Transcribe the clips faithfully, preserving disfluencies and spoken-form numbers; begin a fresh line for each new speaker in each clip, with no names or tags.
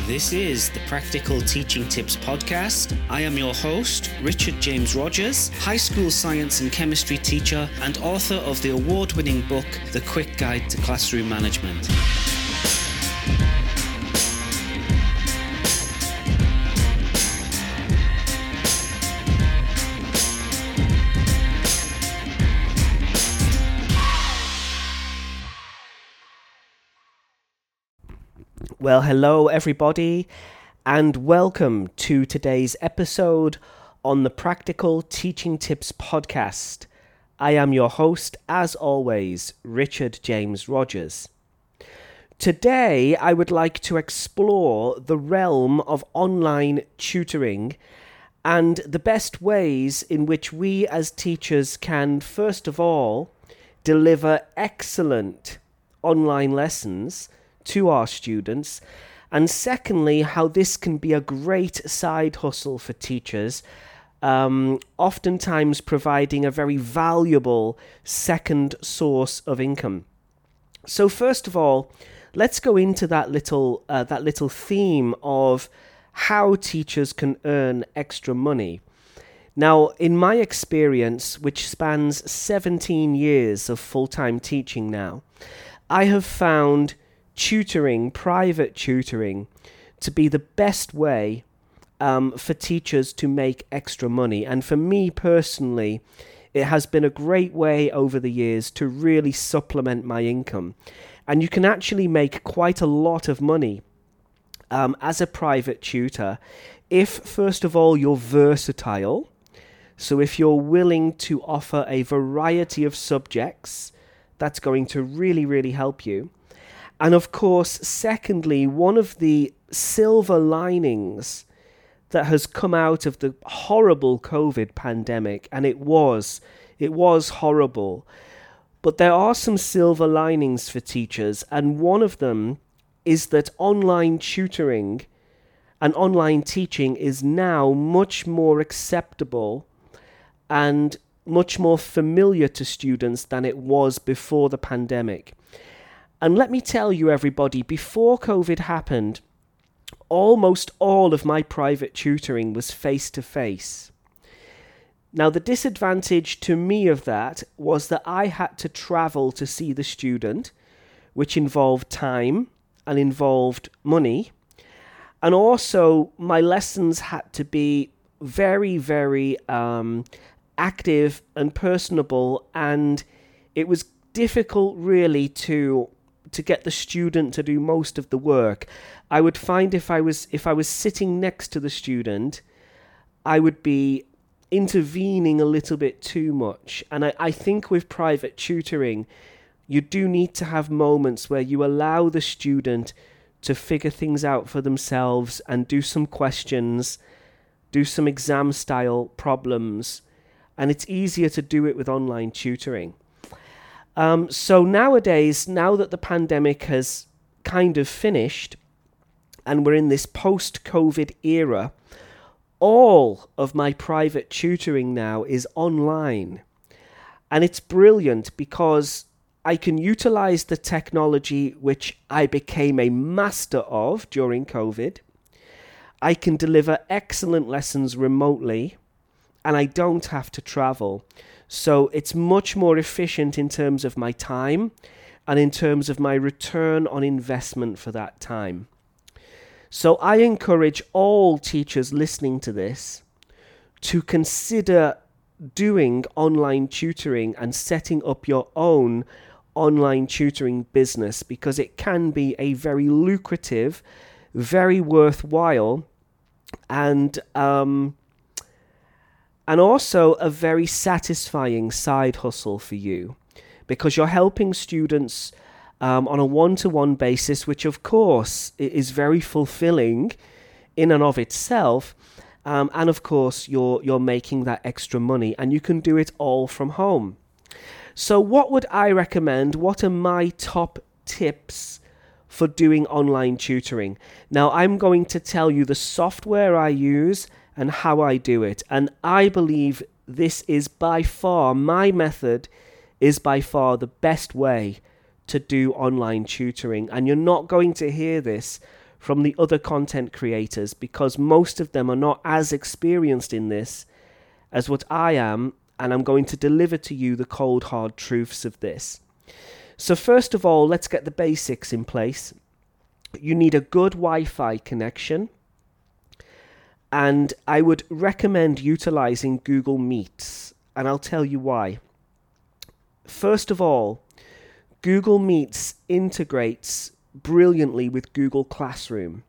This is the Practical Teaching Tips podcast. I am your host, Richard James Rogers, high school science and chemistry teacher and author of the award-winning book, The Quick Guide to Classroom Management.
Well, hello everybody, and welcome to today's episode on the Practical Teaching Tips podcast. I am your host, as always, Richard James Rogers. Today, I would like to explore the realm of online tutoring and the best ways in which we as teachers can, first of all, deliver excellent online lessons to our students, and secondly, how this can be a great side hustle for teachers, um, oftentimes providing a very valuable second source of income. So first of all, let's go into that little uh, that little theme of how teachers can earn extra money. Now, in my experience, which spans seventeen years of full-time teaching now, I have found tutoring, private tutoring, to be the best way um, for teachers to make extra money. And for me personally, it has been a great way over the years to really supplement my income. And you can actually make quite a lot of money um, as a private tutor if, first of all, you're versatile. So if you're willing to offer a variety of subjects, that's going to really, really help you. And of course, secondly, one of the silver linings that has come out of the horrible COVID pandemic, and it was, it was horrible, but there are some silver linings for teachers, and one of them is that online tutoring and online teaching is now much more acceptable and much more familiar to students than it was before the pandemic. And let me tell you, everybody, before COVID happened, almost all of my private tutoring was face-to-face. Now, the disadvantage to me of that was that I had to travel to see the student, which involved time and involved money. And also, my lessons had to be very, very um, active and personable, and it was difficult, really, to... to get the student to do most of the work. I would find if I was if I was sitting next to the student, I would be intervening a little bit too much. And I, I think with private tutoring, you do need to have moments where you allow the student to figure things out for themselves and do some questions, do some exam-style problems. And it's easier to do it with online tutoring. Um, so nowadays, now that the pandemic has kind of finished and we're in this post-COVID era, all of my private tutoring now is online. And it's brilliant because I can utilize the technology which I became a master of during COVID. I can deliver excellent lessons remotely, and I don't have to travel. So it's much more efficient in terms of my time and in terms of my return on investment for that time. So I encourage all teachers listening to this to consider doing online tutoring and setting up your own online tutoring business, because it can be a very lucrative, very worthwhile, and um And also a very satisfying side hustle for you, because you're helping students um, on a one-to-one basis, which of course is very fulfilling in and of itself. Um, and of course, you're you're making that extra money, and you can do it all from home. So what would I recommend? What are my top tips for doing online tutoring? Now, I'm going to tell you the software I use and how I do it. And I believe this is by far, my method is by far the best way to do online tutoring. And you're not going to hear this from the other content creators, because most of them are not as experienced in this as what I am, and I'm going to deliver to you the cold hard truths of this. So first of all, let's get the basics in place. You need a good Wi-Fi connection, and I would recommend utilizing Google Meets, and I'll tell you why. First of all, Google Meets integrates brilliantly with Google Classroom.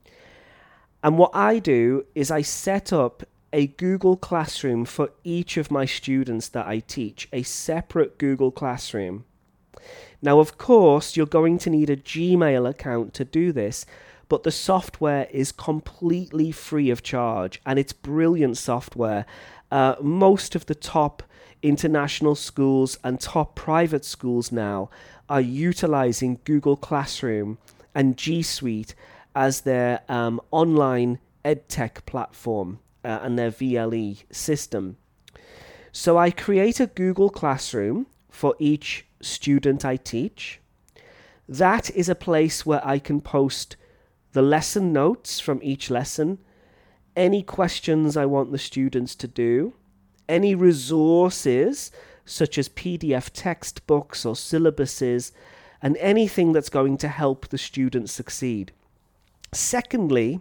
And what I do is I set up a Google Classroom for each of my students that I teach, a separate Google Classroom. Now, of course, you're going to need a Gmail account to do this, but the software is completely free of charge, and it's brilliant software. Uh, most of the top international schools and top private schools now are utilizing Google Classroom and G Suite as their um, online edtech platform uh, and their V L E system. So I create a Google Classroom for each student I teach. That is a place where I can post the lesson notes from each lesson, any questions I want the students to do, any resources such as P D F textbooks or syllabuses, and anything that's going to help the students succeed. Secondly,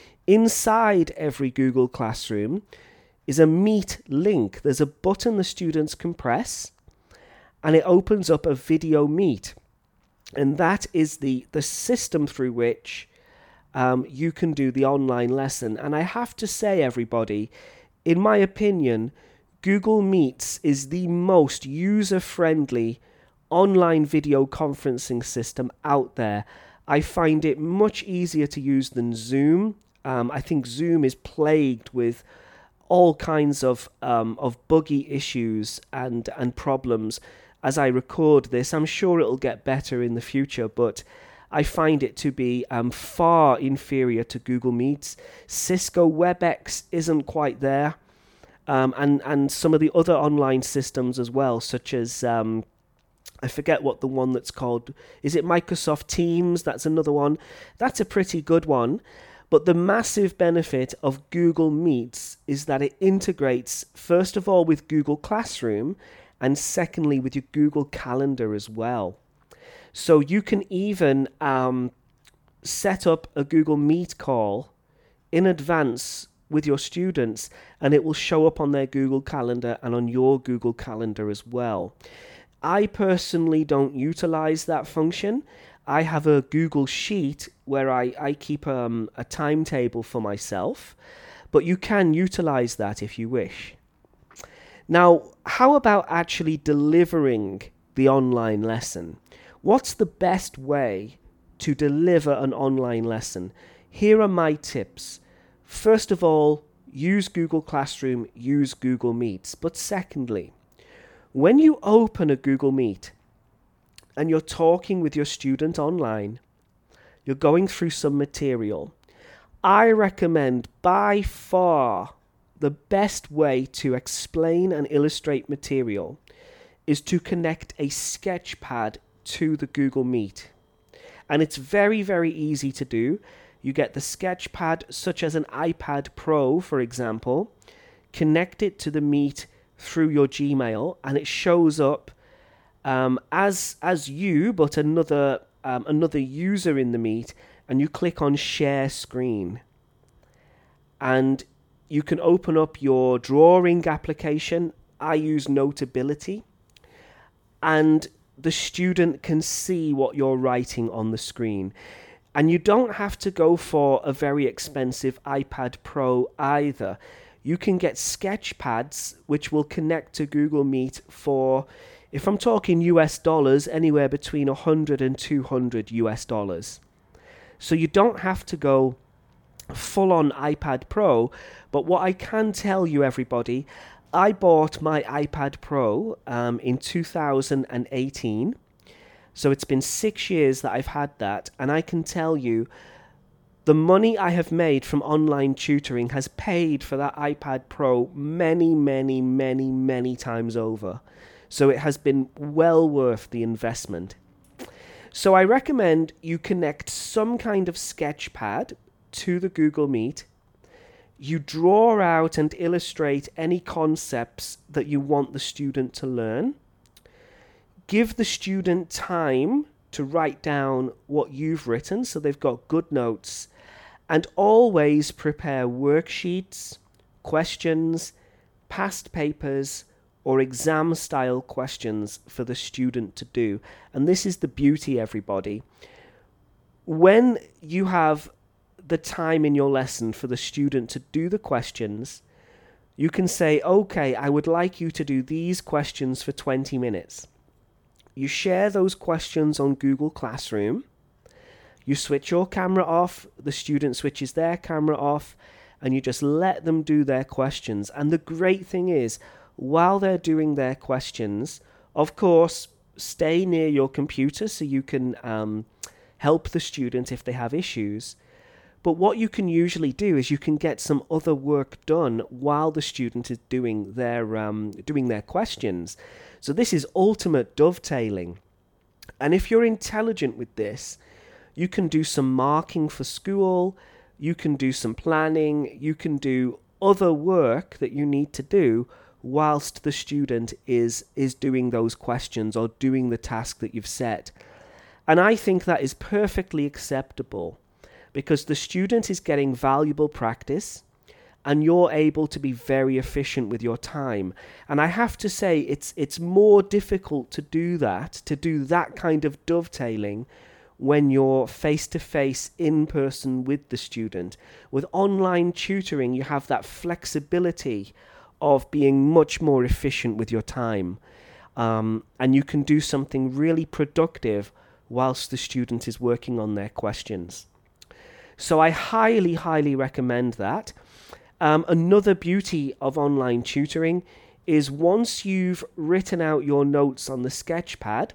inside every Google Classroom is a Meet link. There's a button the students can press, and it opens up a video meet. And that is the, the system through which um, you can do the online lesson. And I have to say, everybody, in my opinion, Google Meets is the most user-friendly online video conferencing system out there. I find it much easier to use than Zoom. Um, I think Zoom is plagued with all kinds of um, of buggy issues and, and problems. As I record this, I'm sure it'll get better in the future, but I find it to be um, far inferior to Google Meets. Cisco WebEx isn't quite there, um, and, and some of the other online systems as well, such as, um, I forget what the one that's called, is it Microsoft Teams? That's another one. That's a pretty good one. But the massive benefit of Google Meets is that it integrates, first of all, with Google Classroom, and secondly, with your Google Calendar as well. So you can even um, set up a Google Meet call in advance with your students, and it will show up on their Google Calendar and on your Google Calendar as well. I personally don't utilize that function. I have a Google Sheet where I, I keep um, a timetable for myself, but you can utilize that if you wish. Now, how about actually delivering the online lesson? What's the best way to deliver an online lesson? Here are my tips. First of all, use Google Classroom, use Google Meets. But secondly, when you open a Google Meet and you're talking with your student online, you're going through some material, I recommend by far the best way to explain and illustrate material is to connect a Sketchpad to the Google Meet. And it's very, very easy to do. You get the Sketchpad, such as an iPad Pro, for example, connect it to the Meet through your Gmail, and it shows up um, as as you, but another um, another user in the Meet, and you click on Share Screen. And you can open up your drawing application. I use Notability. And the student can see what you're writing on the screen. And you don't have to go for a very expensive iPad Pro either. You can get Sketchpads, which will connect to Google Meet for, if I'm talking U S dollars, anywhere between one hundred and two hundred U S dollars. So you don't have to go full-on iPad Pro, but what I can tell you, everybody, I bought my iPad Pro um, in two thousand eighteen, so it's been six years that I've had that, and I can tell you the money I have made from online tutoring has paid for that iPad Pro many, many, many, many times over. So it has been well worth the investment. So I recommend you connect some kind of sketchpad to the Google Meet. You draw out and illustrate any concepts that you want the student to learn. Give the student time to write down what you've written so they've got good notes. And always prepare worksheets, questions, past papers, or exam-style questions for the student to do. And this is the beauty, everybody. When you have the time in your lesson for the student to do the questions, you can say, okay, I would like you to do these questions for twenty minutes. You share those questions on Google Classroom. You switch your camera off, the student switches their camera off, and you just let them do their questions. And the great thing is, while they're doing their questions, of course, stay near your computer so you can um, help the student if they have issues. But what you can usually do is you can get some other work done while the student is doing their um, doing their questions. So this is ultimate dovetailing. And if you're intelligent with this, you can do some marking for school, you can do some planning, you can do other work that you need to do whilst the student is is doing those questions or doing the task that you've set. And I think that is perfectly acceptable because the student is getting valuable practice and you're able to be very efficient with your time. And I have to say it's it's more difficult to do that, to do that kind of dovetailing when you're face-to-face, in-person with the student. With online tutoring, you have that flexibility of being much more efficient with your time. Um, and you can do something really productive whilst the student is working on their questions. So I highly, highly recommend that. Um, another beauty of online tutoring is once you've written out your notes on the sketchpad,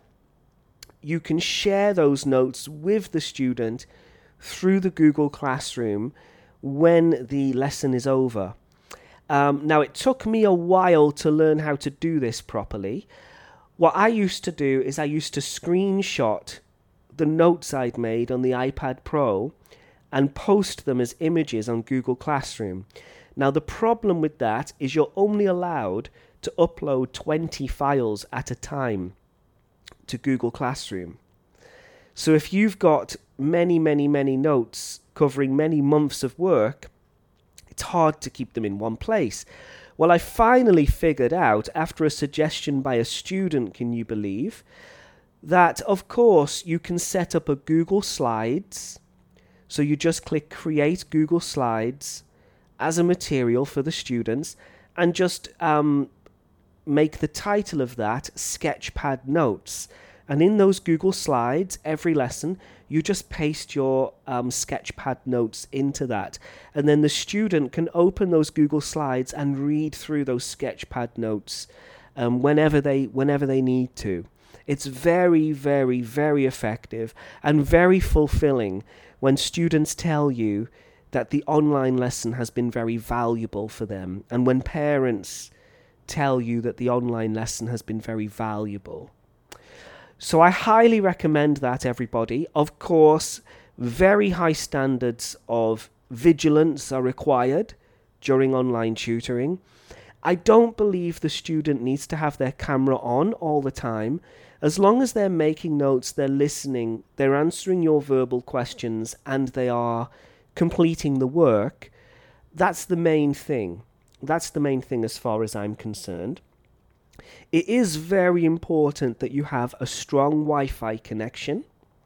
you can share those notes with the student through the Google Classroom when the lesson is over. Um, now, it took me a while to learn how to do this properly. What I used to do is I used to screenshot the notes I'd made on the iPad Pro and post them as images on Google Classroom. Now, the problem with that is you're only allowed to upload twenty files at a time to Google Classroom. So if you've got many, many, many notes covering many months of work, it's hard to keep them in one place. Well, I finally figured out, after a suggestion by a student, can you believe, that of course you can set up a Google Slides. So you just click Create Google Slides as a material for the students and just um, make the title of that Sketchpad Notes. And in those Google Slides, every lesson, you just paste your um, Sketchpad notes into that. And then the student can open those Google Slides and read through those Sketchpad notes um, whenever they whenever they need to. It's very, very, very effective and very fulfilling when students tell you that the online lesson has been very valuable for them, and when parents tell you that the online lesson has been very valuable. So I highly recommend that, everybody. Of course, very high standards of vigilance are required during online tutoring. I don't believe the student needs to have their camera on all the time. As long as they're making notes, they're listening, they're answering your verbal questions, and they are completing the work, that's the main thing. That's the main thing as far as I'm concerned. It is very important that you have a strong Wi-Fi connection.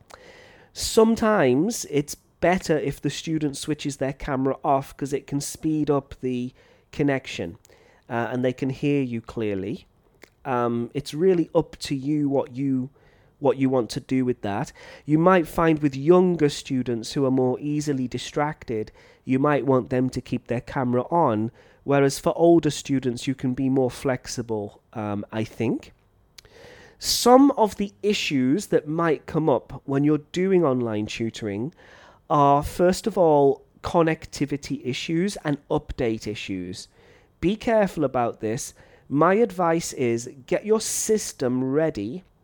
Sometimes it's better if the student switches their camera off because it can speed up the connection uh, and they can hear you clearly. Um, it's really up to you what you what you want to do with that. You might find with younger students who are more easily distracted, you might want them to keep their camera on, whereas for older students you can be more flexible, um, I think. Some of the issues that might come up when you're doing online tutoring are, first of all, connectivity issues and update issues. Be careful about this. My advice is get your system ready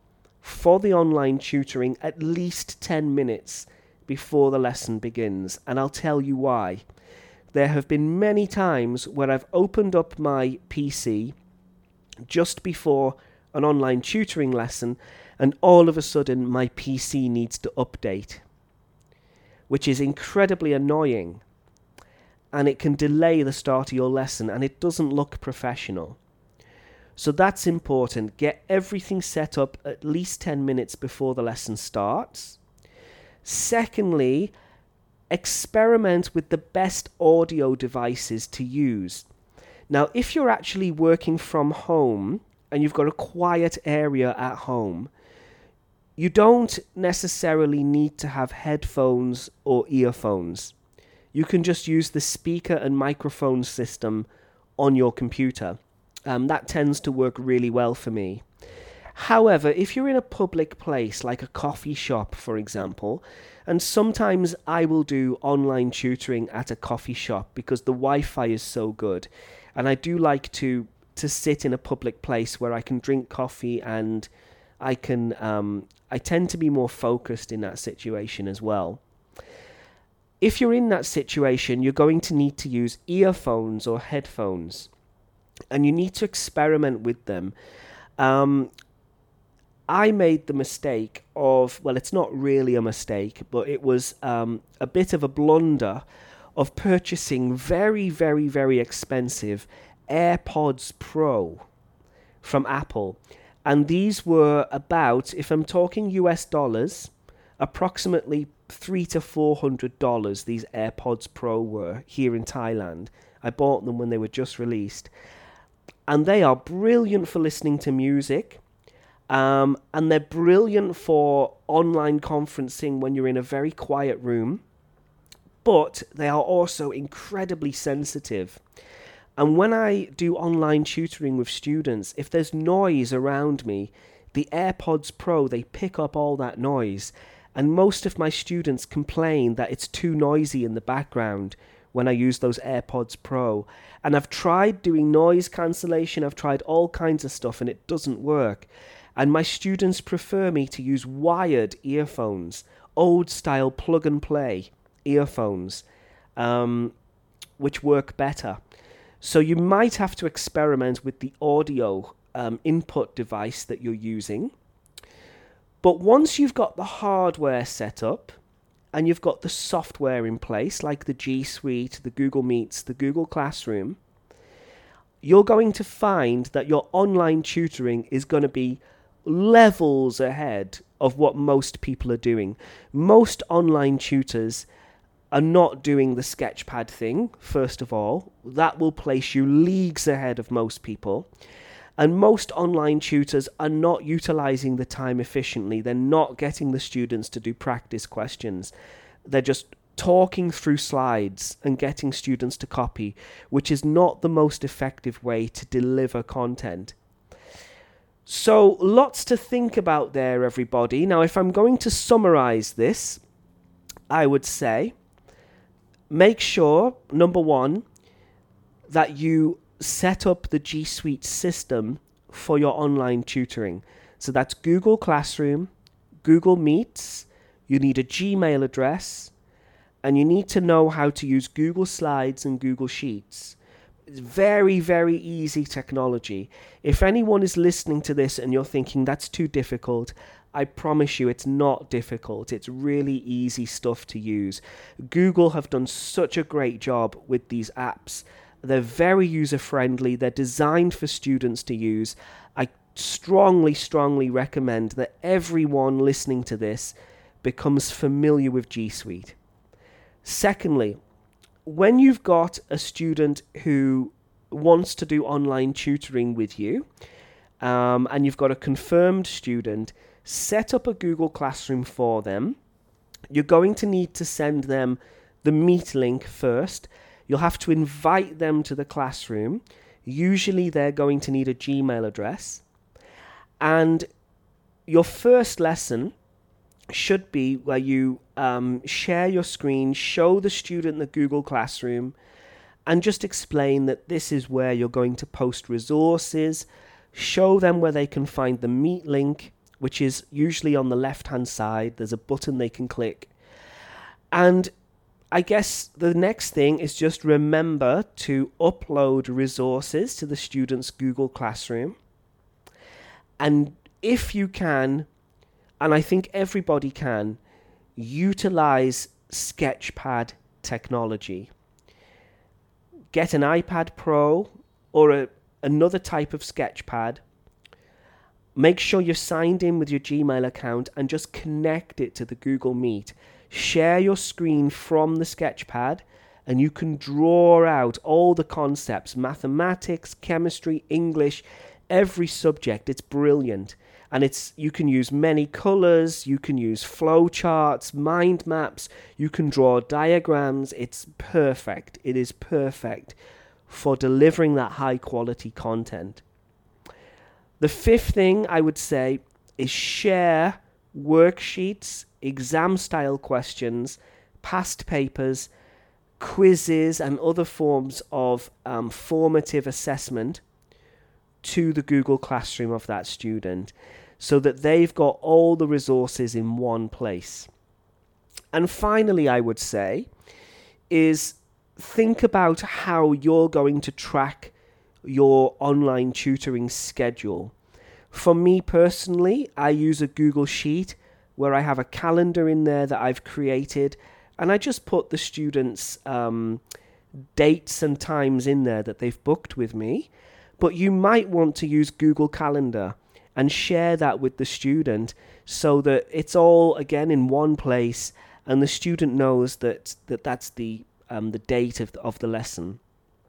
for the online tutoring at least ten minutes before the lesson begins, and I'll tell you why. There have been many times where I've opened up my P C just before an online tutoring lesson, and all of a sudden my P C needs to update, which is incredibly annoying, and it can delay the start of your lesson, and it doesn't look professional. So that's important. Get everything set up at least ten minutes before the lesson starts. Secondly, experiment with the best audio devices to use. Now, if you're actually working from home and you've got a quiet area at home, you don't necessarily need to have headphones or earphones. You can just use the speaker and microphone system on your computer. Um, that tends to work really well for me. However, if you're in a public place like a coffee shop, for example, and sometimes I will do online tutoring at a coffee shop because the Wi-Fi is so good, and I do like to to sit in a public place where I can drink coffee and I can um, I tend to be more focused in that situation as well. If you're in that situation, you're going to need to use earphones or headphones, and you need to experiment with them. Um, I made the mistake of, well, it's not really a mistake, but it was um, a bit of a blunder of purchasing very, very, very expensive AirPods Pro from Apple. And these were about, if I'm talking U S dollars, approximately three to four hundred dollars. These AirPods Pro were here in Thailand. I bought them when they were just released, and they are brilliant for listening to music, um, and they're brilliant for online conferencing when you're in a very quiet room. But they are also incredibly sensitive. And when I do online tutoring with students, if there's noise around me, the AirPods Pro, they pick up all that noise. And most of my students complain that it's too noisy in the background when I use those AirPods Pro. And I've tried doing noise cancellation, I've tried all kinds of stuff, and it doesn't work. And my students prefer me to use wired earphones, old style plug and play earphones, um, which work better. So you might have to experiment with the audio um, input device that you're using. But once you've got the hardware set up and you've got the software in place, like the G Suite, the Google Meets, the Google Classroom, you're going to find that your online tutoring is going to be levels ahead of what most people are doing. Most online tutors are not doing the Sketchpad thing, first of all. That will place you leagues ahead of most people. And most online tutors are not utilizing the time efficiently. They're not getting the students to do practice questions. They're just talking through slides and getting students to copy, which is not the most effective way to deliver content. So lots to think about there, everybody. Now, if I'm going to summarize this, I would say, make sure, number one, that you set up the G Suite system for your online tutoring. So that's Google Classroom, Google Meets, you need a Gmail address, and you need to know how to use Google Slides and Google Sheets. It's very, very easy technology. If anyone is listening to this and you're thinking that's too difficult, I promise you it's not difficult. It's really easy stuff to use. Google have done such a great job with these apps. They're very user-friendly. They're designed for students to use. I strongly, strongly recommend that everyone listening to this becomes familiar with G Suite. Secondly, when you've got a student who wants to do online tutoring with you, um, and you've got a confirmed student, set up a Google Classroom for them. You're going to need to send them the Meet link first. You'll have to invite them to the classroom. Usually they're going to need a Gmail address. And your first lesson should be where you um, share your screen, show the student the Google Classroom, and just explain that this is where you're going to post resources, show them where they can find the Meet link, which is usually on the left-hand side. There's a button they can click. And I guess the next thing is just remember to upload resources to the student's Google Classroom. And if you can, and I think everybody can, utilize Sketchpad technology. Get an iPad Pro or a, another type of Sketchpad. Make sure you're signed in with your Gmail account and just connect it to the Google Meet. Share your screen from the Sketchpad and you can draw out all the concepts, mathematics, chemistry, English, every subject. It's brilliant. And it's you can use many colors, you can use flow charts, mind maps, you can draw diagrams. It's perfect. It is perfect for delivering that high quality content. The fifth thing I would say is share worksheets, exam style questions, past papers, quizzes and other forms of um, formative assessment to the Google Classroom of that student so that they've got all the resources in one place. And finally, I would say, is think about how you're going to track your online tutoring schedule. For me personally, I use a Google Sheet where I have a calendar in there that I've created, and I just put the students' um, dates and times in there that they've booked with me. But you might want to use Google Calendar and share that with the student so that it's all, again, in one place and the student knows that, that that's the um, the date of the, of the lesson.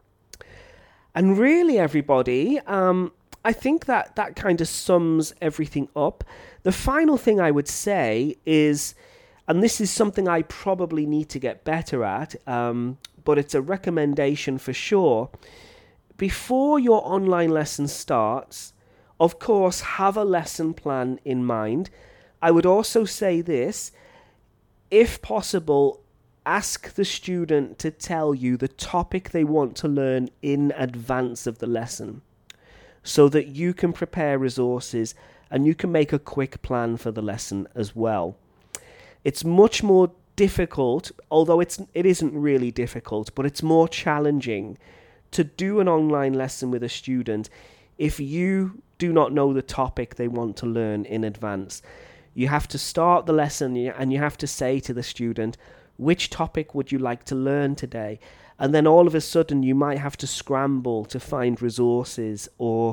And really, everybody, um, I think that that kind of sums everything up. The final thing I would say is, and this is something I probably need to get better at, um, but it's a recommendation for sure. Before your online lesson starts, of course, have a lesson plan in mind. I would also say this, if possible, ask the student to tell you the topic they want to learn in advance of the lesson so that you can prepare resources and you can make a quick plan for the lesson as well. It's much more difficult, although it's, it isn't really difficult, but it's more challenging to do an online lesson with a student if you do not know the topic they want to learn in advance. You have to start the lesson and you have to say to the student, which topic would you like to learn today? And then all of a sudden you might have to scramble to find resources or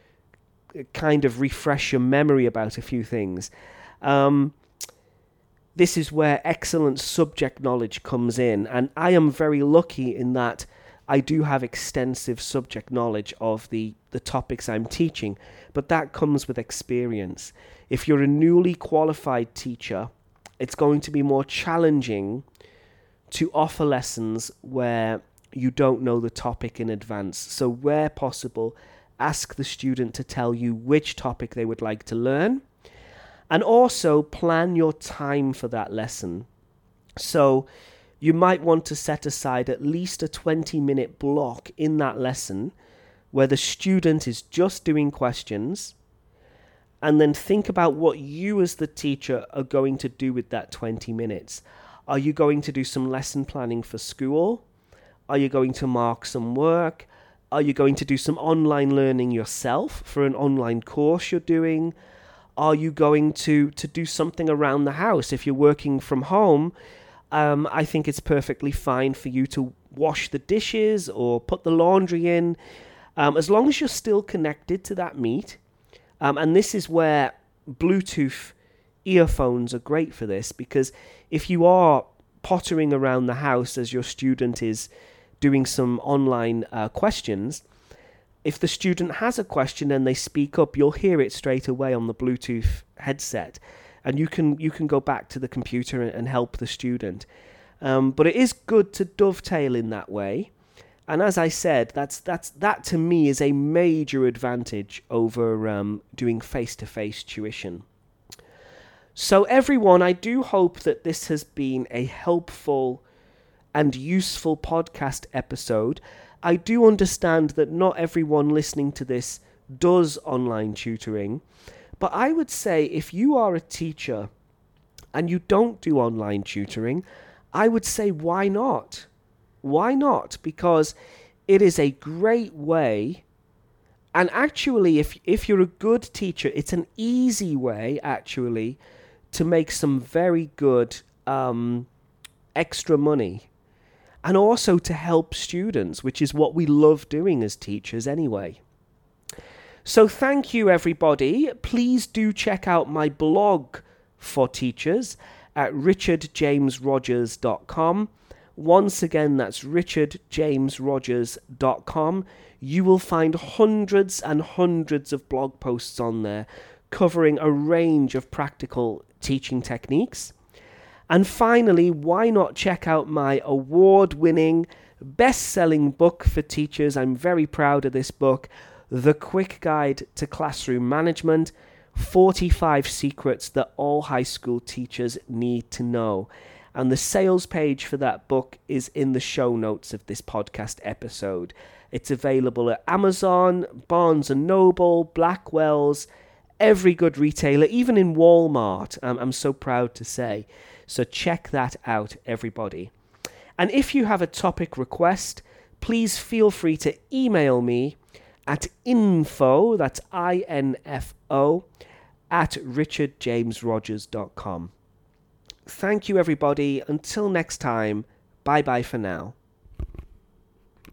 kind of refresh your memory about a few things. Um, this is where excellent subject knowledge comes in. And I am very lucky in that I do have extensive subject knowledge of the, the topics I'm teaching, but that comes with experience. If you're a newly qualified teacher, it's going to be more challenging to offer lessons where you don't know the topic in advance. So where possible, ask the student to tell you which topic they would like to learn, and also plan your time for that lesson. So you might want to set aside at least a twenty minute block in that lesson where the student is just doing questions, and then think about what you as the teacher are going to do with that twenty minutes. Are you going to do some lesson planning for school? Are you going to mark some work? Are you going to do some online learning yourself for an online course you're doing? Are you going to, to do something around the house? If you're working from home, um, I think it's perfectly fine for you to wash the dishes or put the laundry in, um, as long as you're still connected to that meet. Um, and this is where Bluetooth earphones are great for this, because if you are pottering around the house as your student is doing some online uh, questions, if the student has a question and they speak up, you'll hear it straight away on the Bluetooth headset, and you can you can go back to the computer and, and help the student. Um, but it is good to dovetail in that way. And as I said, that's that's that to me is a major advantage over um, doing face-to-face tuition. So everyone, I do hope that this has been a helpful and useful podcast episode. I do understand that not everyone listening to this does online tutoring, But I would say if you are a teacher and you don't do online tutoring, I would say why not? Why not? Because it is a great way, and actually if if you're a good teacher, it's an easy way actually to make some very good um, extra money, and also to help students, which is what we love doing as teachers anyway. So thank you, everybody. Please do check out my blog for teachers at richard james rogers dot com. Once again, that's richard james rogers dot com. You will find hundreds and hundreds of blog posts on there covering a range of practical teaching techniques. And finally, why not check out my award-winning, best-selling book for teachers? I'm very proud of this book, The Quick Guide to Classroom Management, forty-five Secrets That All High School Teachers Need to Know. And the sales page for that book is in the show notes of this podcast episode. It's available at Amazon, Barnes and Noble, Blackwell's, every good retailer, even in Walmart, um, I'm so proud to say. So check that out, everybody. And if you have a topic request, please feel free to email me at info, that's I N F O, at richard james rogers dot com. Thank you, everybody. Until next time, bye-bye for now.